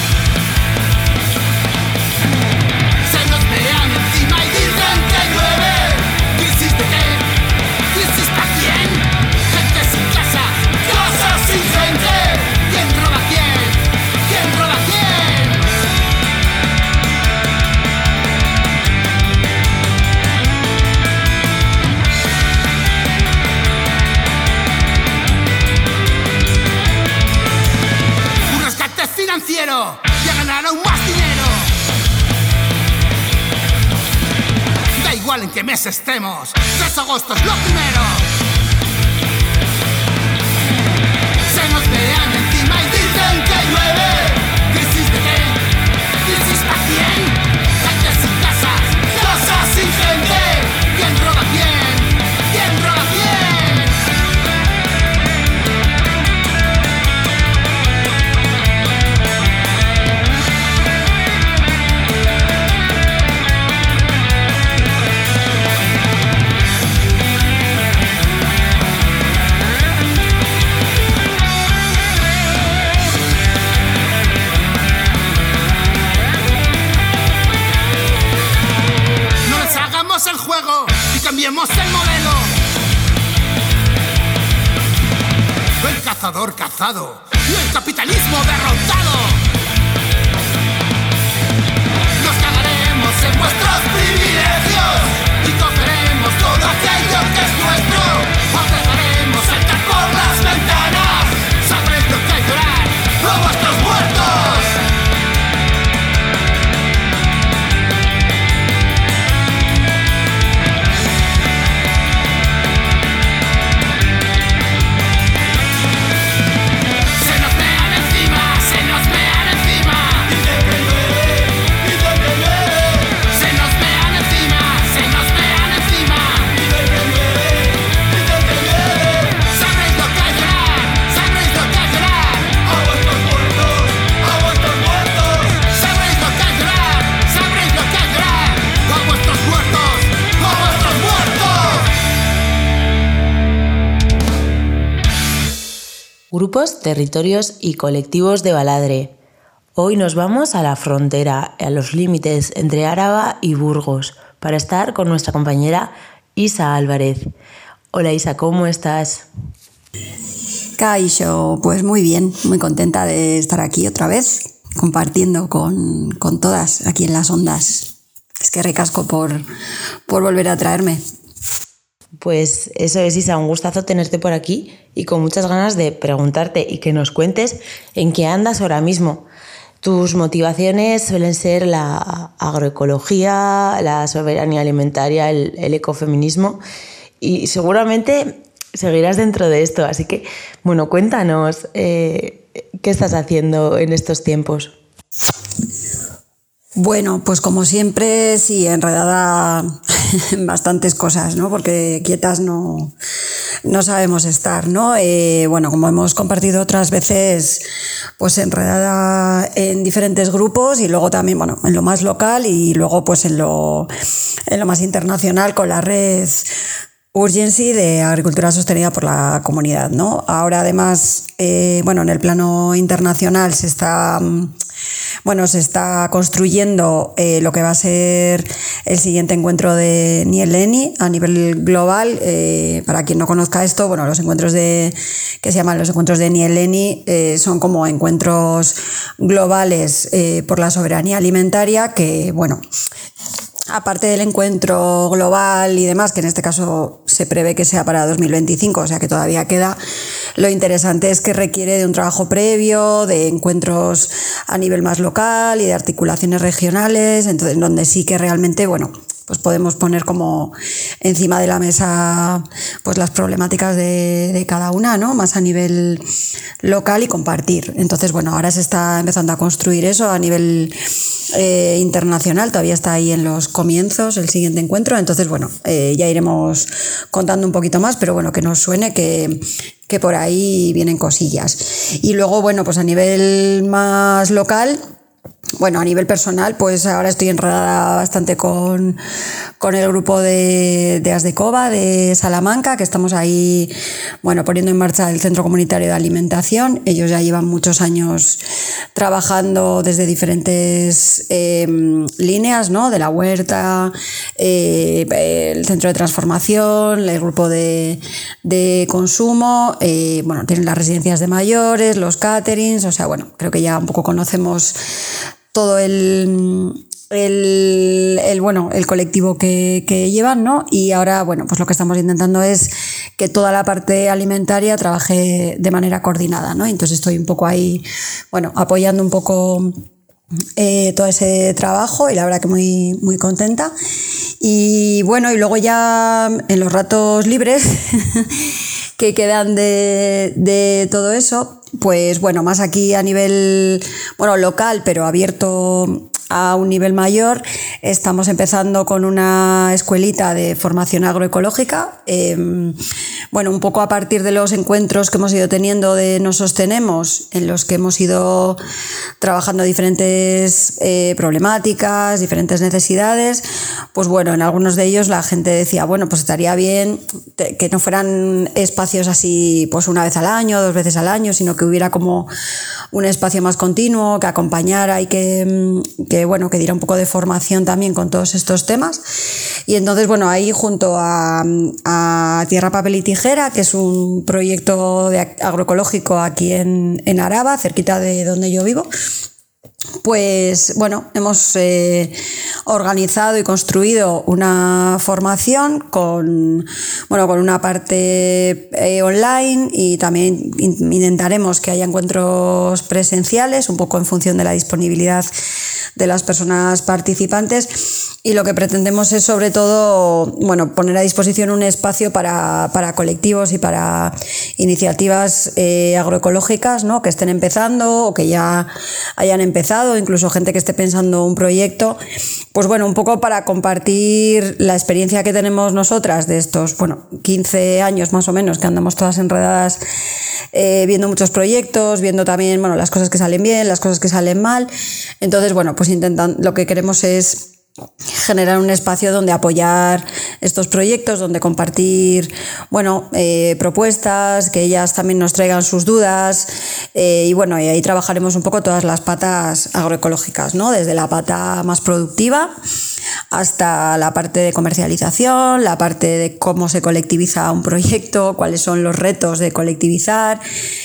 Ya ganaron más dinero. Da igual en qué mes estemos, 3 de agosto es lo primero. Se nos vean encima y dicen que llueve. ¿Crisis de qué? ¿Crisis para quién? Gente sin casas, cosas sin gente. ¿Quién roba quién? ¿Quién roba quién? El juego y cambiemos el modelo. El cazador cazado y el capitalismo derrotado. Nos cagaremos en vuestros privilegios y cogeremos todo aquello que es nuestro. Os dejaremos saltar por las ventanas. Sabréis lo que hay llorar a vuestros muertos. Grupos, territorios y colectivos de Baladre. Hoy nos vamos a la frontera, a los límites entre Áraba y Burgos, para estar con nuestra compañera Isa Álvarez. Hola Isa, ¿cómo estás? Kaixo, pues muy bien, muy contenta de estar aquí otra vez, compartiendo con todas aquí en las ondas. Es que ricasco por volver a traerme. Pues eso es, Isa, un gustazo tenerte por aquí y con muchas ganas de preguntarte y que nos cuentes en qué andas ahora mismo. Tus motivaciones suelen ser la agroecología, la soberanía alimentaria, el ecofeminismo y seguramente seguirás dentro de esto. Así que, bueno, cuéntanos qué estás haciendo en estos tiempos. Bueno, pues como siempre, sí, enredada en bastantes cosas, ¿no? Porque quietas no sabemos estar, ¿no? Bueno, como hemos compartido otras veces, pues enredada en diferentes grupos y luego también, bueno, en lo más local y luego pues en lo más internacional con la red Urgency de Agricultura Sostenida por la Comunidad, ¿no? Ahora además, bueno, en el plano internacional se está construyendo lo que va a ser el siguiente encuentro de Nieleni a nivel global. Para quien no conozca esto, bueno, los encuentros que se llaman los encuentros de Nieleni son como encuentros globales por la soberanía alimentaria que, bueno, aparte del encuentro global y demás, que en este caso se prevé que sea para 2025, o sea que todavía queda, lo interesante es que requiere de un trabajo previo, de encuentros a nivel más local y de articulaciones regionales, entonces donde sí que realmente, bueno, pues podemos poner como encima de la mesa pues las problemáticas de cada una, ¿no? Más a nivel local y compartir. Entonces, bueno, ahora se está empezando a construir eso a nivel internacional, todavía está ahí en los comienzos el siguiente encuentro, entonces, bueno, ya iremos contando un poquito más, pero bueno, que nos suene que por ahí vienen cosillas. Y luego, bueno, pues a nivel más local, bueno, a nivel personal, pues ahora estoy enredada bastante con el grupo de Asdecova de Salamanca, que estamos ahí, bueno, poniendo en marcha el Centro Comunitario de Alimentación. Ellos ya llevan muchos años trabajando desde diferentes líneas, ¿no? De la huerta, el centro de transformación, el grupo de consumo, bueno, tienen las residencias de mayores, los caterings, o sea, bueno, creo que ya un poco conocemos todo el colectivo que llevan, ¿no? Y ahora, bueno, pues lo que estamos intentando es que toda la parte alimentaria trabaje de manera coordinada, ¿no? Entonces estoy un poco ahí, bueno, apoyando un poco todo ese trabajo y la verdad que muy, muy contenta. Y bueno, y luego ya en los ratos libres que quedan de todo eso, pues bueno, más aquí a nivel, bueno, local, pero abierto a un nivel mayor, estamos empezando con una escuelita de formación agroecológica. Bueno, un poco a partir de los encuentros que hemos ido teniendo de Nos Sostenemos, en los que hemos ido trabajando diferentes problemáticas, diferentes necesidades, pues bueno, en algunos de ellos la gente decía, bueno, pues estaría bien que no fueran espacios así pues una vez al año, 2 veces al año, sino que hubiera como un espacio más continuo, que acompañara y que diera un poco de formación también con todos estos temas. Y entonces, bueno, ahí junto a Tierra, Papel y Tijera, que es un proyecto agroecológico aquí en Araba, cerquita de donde yo vivo, pues bueno, hemos organizado y construido una formación con una parte online, y también intentaremos que haya encuentros presenciales, un poco en función de la disponibilidad de las personas participantes, y lo que pretendemos es sobre todo, bueno, poner a disposición un espacio para colectivos y para iniciativas agroecológicas, ¿no? Que estén empezando o que ya hayan empezado, incluso gente que esté pensando un proyecto, pues bueno, un poco para compartir la experiencia que tenemos nosotras de estos, 15 años más o menos que andamos todas enredadas viendo muchos proyectos, viendo también, las cosas que salen bien, las cosas que salen mal. Entonces, bueno, pues lo que queremos es generar un espacio donde apoyar estos proyectos, donde compartir, bueno, propuestas, que ellas también nos traigan sus dudas, y bueno, y ahí trabajaremos un poco todas las patas agroecológicas, ¿no? Desde la pata más productiva hasta la parte de comercialización, la parte de cómo se colectiviza un proyecto, cuáles son los retos de colectivizar,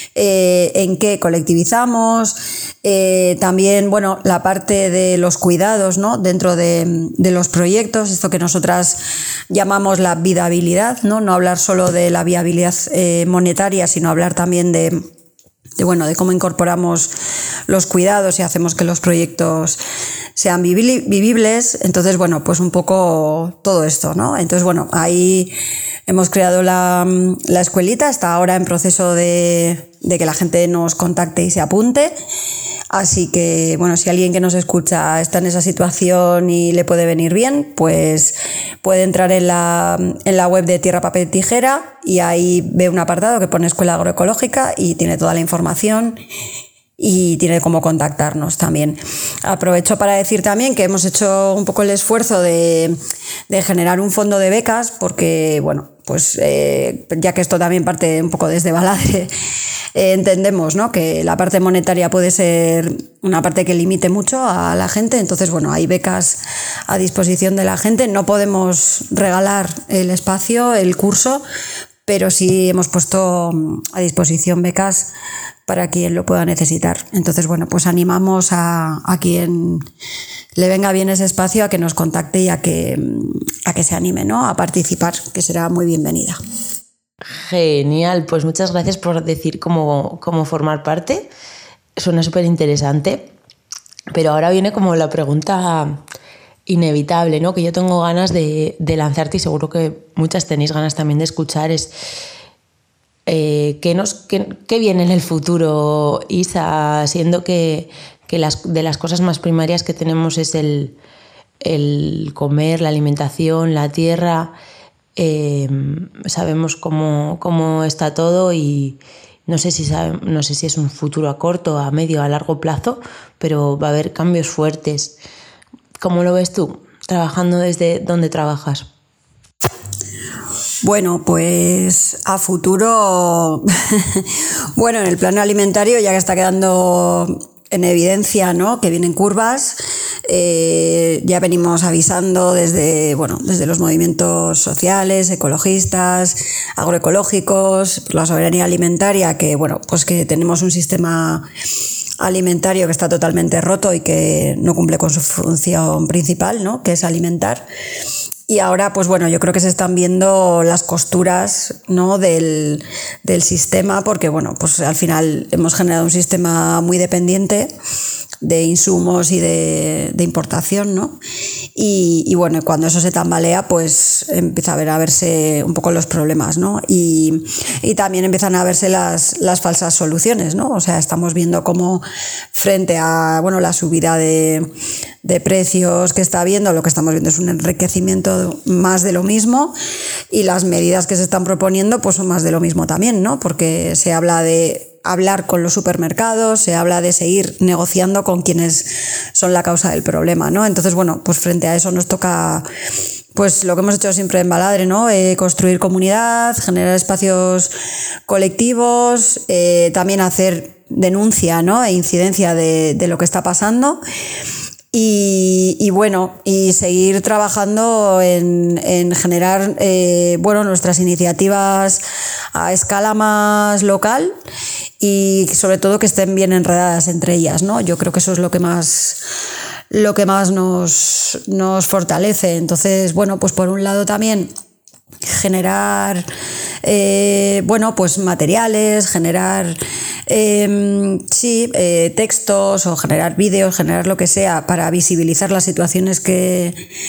en qué colectivizamos, también, bueno, la parte de los cuidados, ¿no? Dentro de los proyectos, esto que nosotras llamamos la viabilidad, ¿no? No hablar solo de la viabilidad monetaria, sino hablar también de cómo incorporamos los cuidados y hacemos que los proyectos sean vivibles. Entonces, bueno, pues un poco todo esto, ¿no? Entonces, bueno, ahí hemos creado la escuelita, está ahora en proceso de que la gente nos contacte y se apunte. Así que, bueno, si alguien que nos escucha está en esa situación y le puede venir bien, pues puede entrar en la web de Tierra, Papel, Tijera, y ahí ve un apartado que pone Escuela Agroecológica y tiene toda la información y tiene cómo contactarnos también. Aprovecho para decir también que hemos hecho un poco el esfuerzo de generar un fondo de becas, porque, bueno, pues ya que esto también parte un poco desde Baladre, entendemos, ¿no?, que la parte monetaria puede ser una parte que limite mucho a la gente. Entonces, bueno, hay becas a disposición de la gente. No podemos regalar el espacio, el curso, pero sí hemos puesto a disposición becas para quien lo pueda necesitar. Entonces, bueno, pues animamos a quien le venga bien ese espacio a que nos contacte y a que se anime, ¿no?, a participar, que será muy bienvenida. Genial, pues muchas gracias por decir cómo formar parte. Suena súper interesante, pero ahora viene como la pregunta inevitable, ¿no?, que yo tengo ganas de lanzarte, y seguro que muchas tenéis ganas también de escuchar, es ¿qué viene en el futuro, Isa? Siendo que de las cosas más primarias que tenemos es el comer, la alimentación, la tierra. Sabemos cómo está todo, y no sé si es un futuro a corto, a medio, a largo plazo, pero va a haber cambios fuertes. ¿Cómo lo ves tú, trabajando desde donde trabajas? Bueno, pues a futuro, bueno, en el plano alimentario ya que está quedando en evidencia, ¿no?, que vienen curvas. Ya venimos avisando desde los movimientos sociales, ecologistas, agroecológicos, la soberanía alimentaria, que, bueno, pues que tenemos un sistema alimentario que está totalmente roto y que no cumple con su función principal, ¿no?, que es alimentar. Y ahora, pues bueno, yo creo que se están viendo las costuras, ¿no?, del sistema, porque, bueno, pues al final hemos generado un sistema muy dependiente de insumos y de importación, ¿no? Y bueno, cuando eso se tambalea, pues empieza a verse un poco los problemas, ¿no? Y también empiezan a verse las falsas soluciones, ¿no? O sea, estamos viendo cómo frente a, bueno, la subida de precios que está habiendo, lo que estamos viendo es un enriquecimiento más de lo mismo, y las medidas que se están proponiendo pues son más de lo mismo también, ¿no? Porque se habla de hablar con los supermercados, se habla de seguir negociando con quienes son la causa del problema, ¿no? Entonces, bueno, pues frente a eso nos toca, pues lo que hemos hecho siempre en Baladre, ¿no? Construir comunidad, generar espacios colectivos, también hacer denuncia, ¿no?, e incidencia de lo que está pasando. Y bueno, y seguir trabajando en generar nuestras iniciativas a escala más local, y sobre todo que estén bien enredadas entre ellas, ¿no? Yo creo que eso es lo que más nos fortalece. Entonces, bueno, pues por un lado también generar pues materiales, generar textos, o generar vídeos, generar lo que sea para visibilizar las situaciones que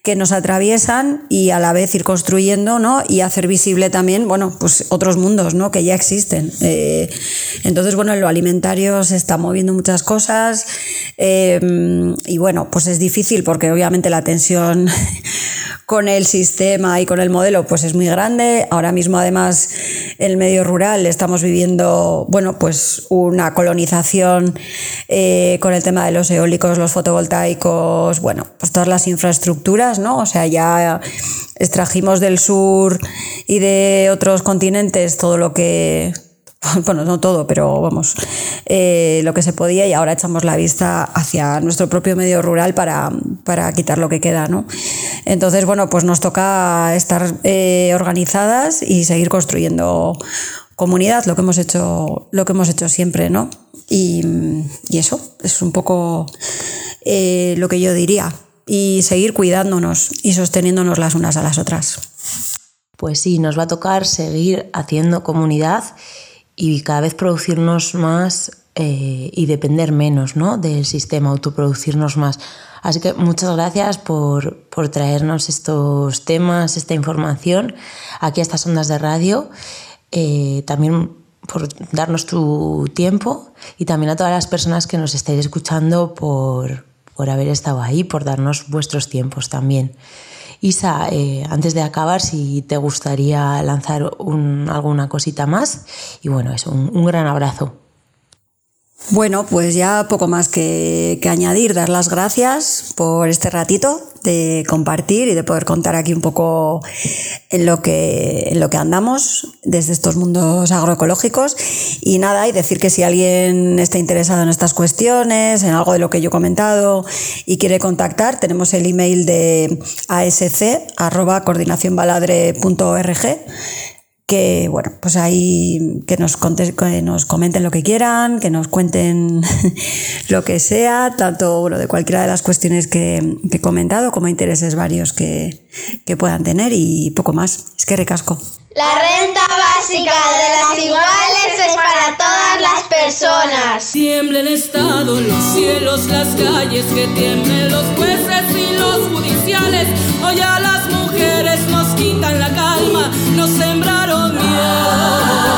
que nos atraviesan y a la vez ir construyendo, ¿no? Y hacer visible también, bueno, pues otros mundos, ¿no? Que ya existen. Entonces, bueno, en lo alimentario se están moviendo muchas cosas y bueno, pues es difícil porque obviamente la tensión con el sistema y con el modelo pues es muy grande. Ahora mismo, además, en el medio rural estamos viviendo, bueno, pues una colonización con el tema de los eólicos, los fotovoltaicos, bueno, pues todas las infraestructuras, ¿no? O sea, ya extrajimos del sur y de otros continentes todo lo que... Bueno, no todo, pero vamos, lo que se podía, y ahora echamos la vista hacia nuestro propio medio rural para quitar lo que queda, ¿no? Entonces, bueno, pues nos toca estar organizadas y seguir construyendo comunidad, lo que hemos hecho siempre, ¿no? Y eso es un poco lo que yo diría. Y seguir cuidándonos y sosteniéndonos las unas a las otras. Pues sí, nos va a tocar seguir haciendo comunidad y cada vez producirnos más y depender menos, ¿no? Del sistema, autoproducirnos más. Así que muchas gracias por traernos estos temas, esta información aquí a estas ondas de radio. También por darnos tu tiempo y también a todas las personas que nos estáis escuchando por haber estado ahí, por darnos vuestros tiempos también. Isa, antes de acabar, si te gustaría lanzar alguna cosita más. Y bueno, eso, un gran abrazo. Bueno, pues ya poco más que añadir, dar las gracias por este ratito de compartir y de poder contar aquí un poco en lo que andamos desde estos mundos agroecológicos. Y nada, y decir que si alguien está interesado en estas cuestiones, en algo de lo que yo he comentado y quiere contactar, tenemos el email de asc@coordinacionbaladre.org, que bueno, pues ahí que nos comenten lo que quieran, que nos cuenten lo que sea, tanto bueno, de cualquiera de las cuestiones que he comentado como intereses varios que puedan tener y poco más. Es que ricasco. La renta básica de las iguales es para todas las personas. Tiembla el Estado, los cielos, las calles, que tiemblen los jueces y los judiciales. Hoy a las mujeres nos quitan la calma, nos sembraron miedo,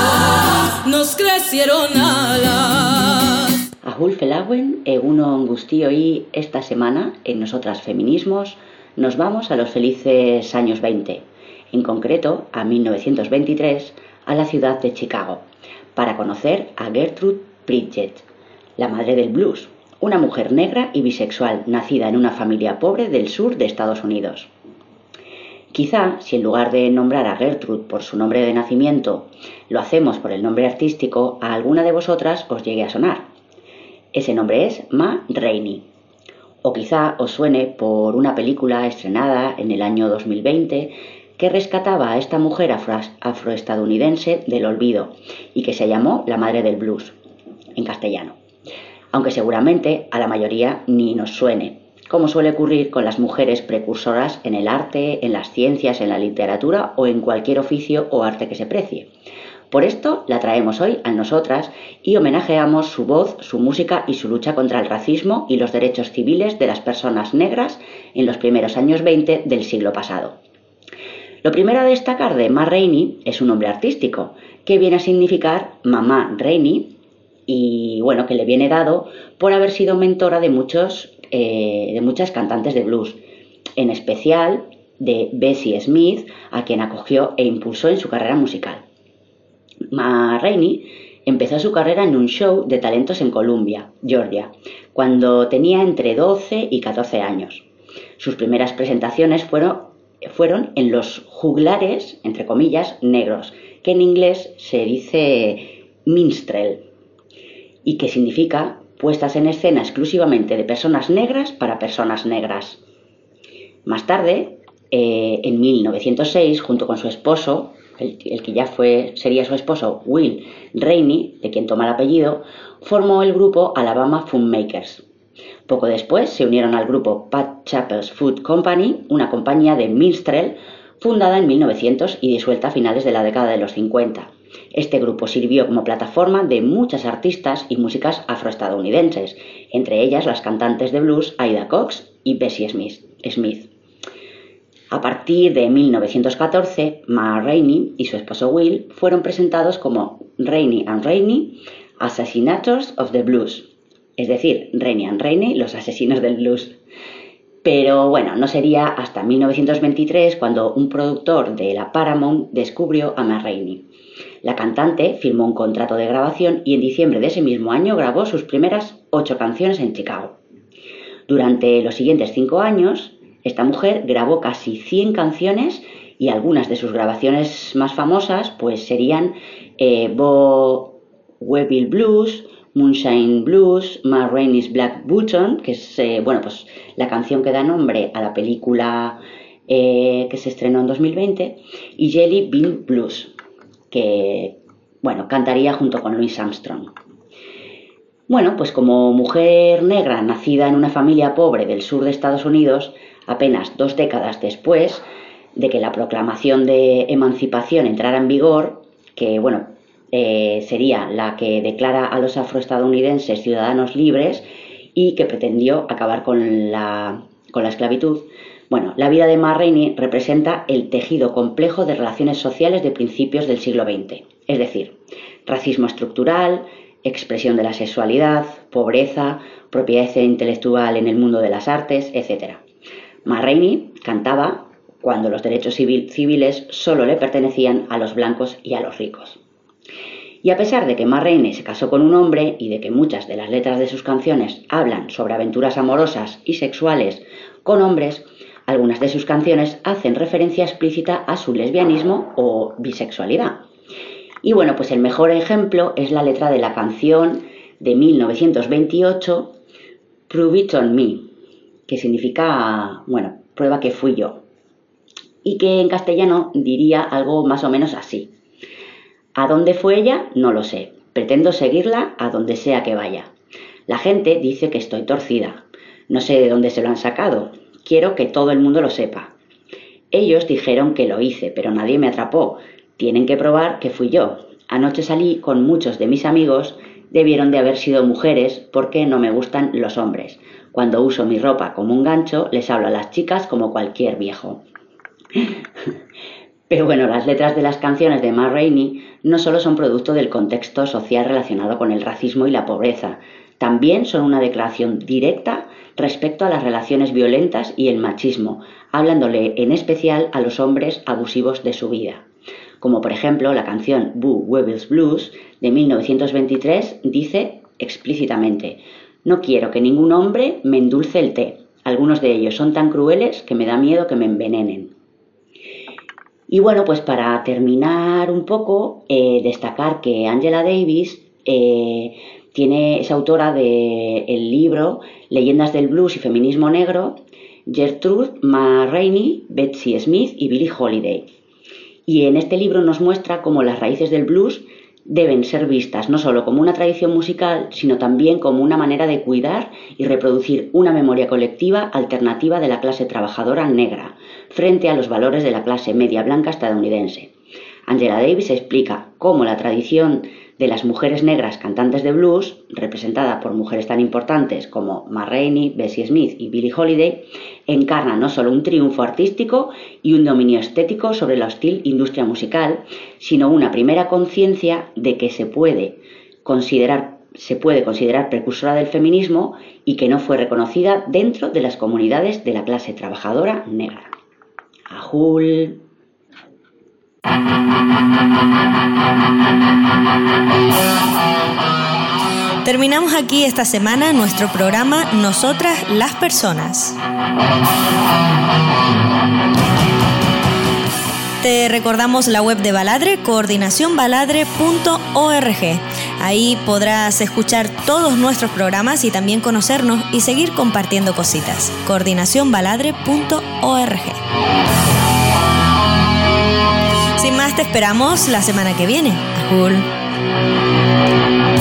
nos crecieron alas. Ahul felauen, egunon guztioi, esta semana en Nosotras Feminismos nos vamos a los felices años 20. En concreto a 1923, a la ciudad de Chicago, para conocer a Gertrude Bridget, la madre del blues, una mujer negra y bisexual nacida en una familia pobre del sur de Estados Unidos. Quizá, si en lugar de nombrar a Gertrude por su nombre de nacimiento, lo hacemos por el nombre artístico, a alguna de vosotras os llegue a sonar. Ese nombre es Ma Rainey. O quizá os suene por una película estrenada en el año 2020 que rescataba a esta mujer afroestadounidense del olvido y que se llamó La Madre del Blues, en castellano. Aunque seguramente a la mayoría ni nos suene, como suele ocurrir con las mujeres precursoras en el arte, en las ciencias, en la literatura o en cualquier oficio o arte que se precie. Por esto la traemos hoy a nosotras y homenajeamos su voz, su música y su lucha contra el racismo y los derechos civiles de las personas negras en los primeros años 20 del siglo pasado. Lo primero a destacar de Ma Rainey es su nombre artístico, que viene a significar Mamá Rainey, y bueno, que le viene dado por haber sido mentora de muchas cantantes de blues, en especial de Bessie Smith, a quien acogió e impulsó en su carrera musical. Ma Rainey empezó su carrera en un show de talentos en Columbia, Georgia, cuando tenía entre 12 y 14 años. Sus primeras presentaciones fueron en los juglares, entre comillas, negros, que en inglés se dice minstrel, y que significa puestas en escena exclusivamente de personas negras para personas negras. Más tarde, en 1906, junto con su esposo, el que ya sería su esposo, Will Rainey, de quien toma el apellido, formó el grupo Alabama Funmakers. Poco después se unieron al grupo Pat Chappell's Food Company, una compañía de minstrel fundada en 1900 y disuelta a finales de la década de los 50. Este grupo sirvió como plataforma de muchas artistas y músicas afroestadounidenses, entre ellas las cantantes de blues Ida Cox y Bessie Smith. A partir de 1914, Ma Rainey y su esposo Will fueron presentados como Rainey and Rainey, Assassinators of the Blues, es decir, Rainey and Rainey, los asesinos del blues. Pero bueno, no sería hasta 1923 cuando un productor de la Paramount descubrió a Ma Rainey. La cantante firmó un contrato de grabación y en diciembre de ese mismo año grabó sus primeras 8 canciones en Chicago. Durante los siguientes 5 años, esta mujer grabó casi 100 canciones y algunas de sus grabaciones más famosas pues serían Bo Weevil Blues, Moonshine Blues, Ma Rainey's Black Button, que es pues la canción que da nombre a la película que se estrenó en 2020, y Jelly Bean Blues, que cantaría junto con Louis Armstrong. Bueno, pues como mujer negra nacida en una familia pobre del sur de Estados Unidos, apenas 2 décadas después de que la proclamación de emancipación entrara en vigor, que sería la que declara a los afroestadounidenses ciudadanos libres y que pretendió acabar con la esclavitud. La vida de Ma Rainey representa el tejido complejo de relaciones sociales de principios del siglo XX, es decir, racismo estructural, expresión de la sexualidad, pobreza, propiedad intelectual en el mundo de las artes, etc. Ma Rainey cantaba cuando los derechos civiles solo le pertenecían a los blancos y a los ricos. Y a pesar de que Ma Rainey se casó con un hombre y de que muchas de las letras de sus canciones hablan sobre aventuras amorosas y sexuales con hombres, algunas de sus canciones hacen referencia explícita a su lesbianismo o bisexualidad. Y pues el mejor ejemplo es la letra de la canción de 1928, Prove It On Me, que significa, prueba que fui yo, y que en castellano diría algo más o menos así. ¿A dónde fue ella? No lo sé. Pretendo seguirla a donde sea que vaya. La gente dice que estoy torcida. No sé de dónde se lo han sacado. Quiero que todo el mundo lo sepa. Ellos dijeron que lo hice, pero nadie me atrapó. Tienen que probar que fui yo. Anoche salí con muchos de mis amigos. Debieron de haber sido mujeres porque no me gustan los hombres. Cuando uso mi ropa como un gancho, les hablo a las chicas como cualquier viejo. Pero las letras de las canciones de Ma Rainey no solo son producto del contexto social relacionado con el racismo y la pobreza, también son una declaración directa respecto a las relaciones violentas y el machismo, hablándole en especial a los hombres abusivos de su vida. Como por ejemplo la canción Bo Weevil Blues de 1923 dice explícitamente: no quiero que ningún hombre me endulce el té, algunos de ellos son tan crueles que me da miedo que me envenenen. Y pues para terminar un poco, destacar que Angela Davis es autora del libro Leyendas del Blues y Feminismo Negro, Gertrude, Ma Rainey, Bessie Smith y Billie Holiday. Y en este libro nos muestra cómo las raíces del blues deben ser vistas no solo como una tradición musical, sino también como una manera de cuidar y reproducir una memoria colectiva alternativa de la clase trabajadora negra, frente a los valores de la clase media blanca estadounidense. Angela Davis explica cómo la tradición de las mujeres negras cantantes de blues, representada por mujeres tan importantes como Ma Rainey, Bessie Smith y Billie Holiday, encarna no solo un triunfo artístico y un dominio estético sobre la hostil industria musical, sino una primera conciencia de que se puede considerar precursora del feminismo y que no fue reconocida dentro de las comunidades de la clase trabajadora negra. Ajul. Terminamos aquí esta semana nuestro programa Nosotras las Personas. Te recordamos la web de Baladre, coordinacionbaladre.org. Ahí podrás escuchar todos nuestros programas y también conocernos y seguir compartiendo cositas. coordinacionbaladre.org. Sin más, te esperamos la semana que viene. Ajul.